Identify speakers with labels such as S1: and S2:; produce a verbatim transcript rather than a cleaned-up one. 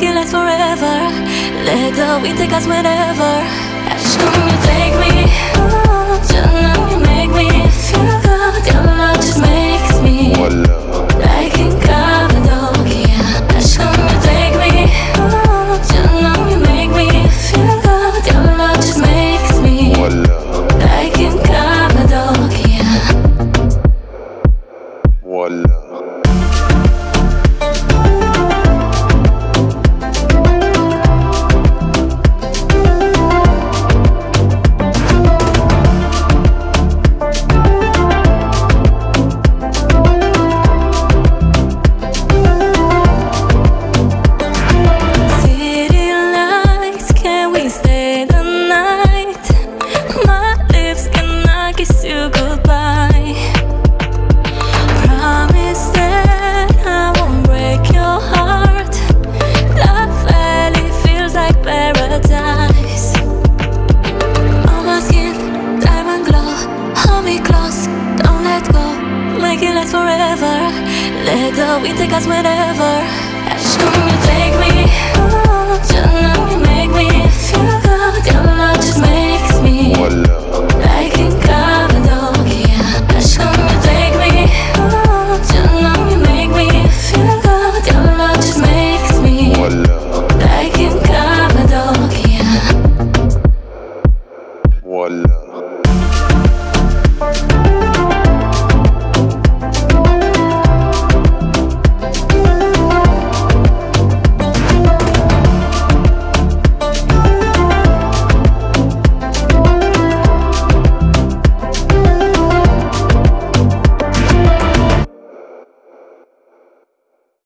S1: make it last forever. Let the wind take us wherever. Aşkım, you take me, oh, canım, you make me feel good. Your love just makes me like in Cappadocia. Aşkım, you take me, oh, canım, you make me feel good. Your love just makes me like in Cappadocia.
S2: Voila.
S1: You goodbye. Promise that I won't break your heart. Love Valley feels like paradise. On my skin, diamond glow. Hold me close, don't let go. Make it last forever. Let the wind take us wherever. Aşkım, you take me.